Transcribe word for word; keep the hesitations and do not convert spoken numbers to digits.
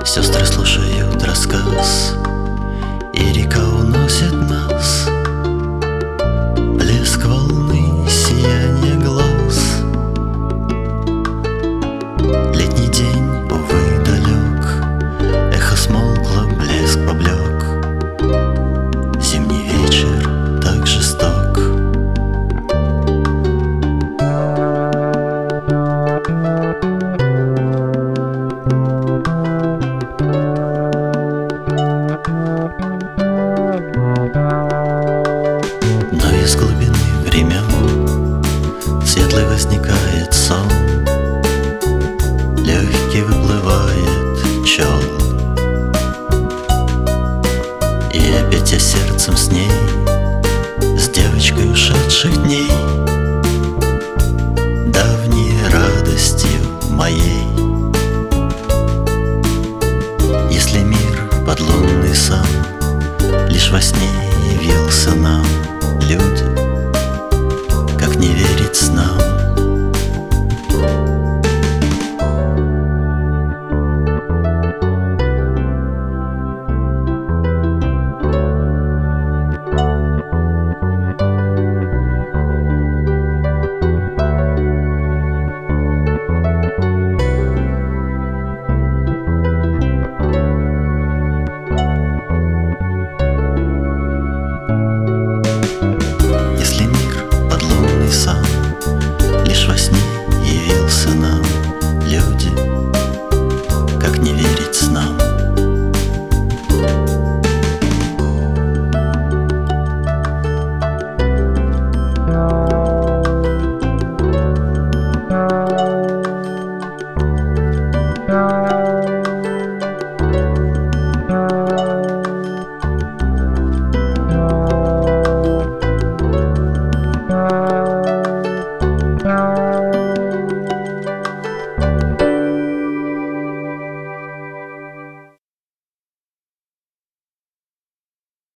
Сестры слушают рассказ, и река уносит нас. Блеск волны, сияние глаз. Летний день, увы, далек, эхо смолкло, блеск поблек. Зимний вечер так жесток. Но из глубины времен светлый возникает сон, легкий выплывает чел. И опять я сердцем с ней, с девочкой ушедших дней, давней радостью моей. Если мир подлунный сан лишь во сне явился нам, люди, как не верить снам?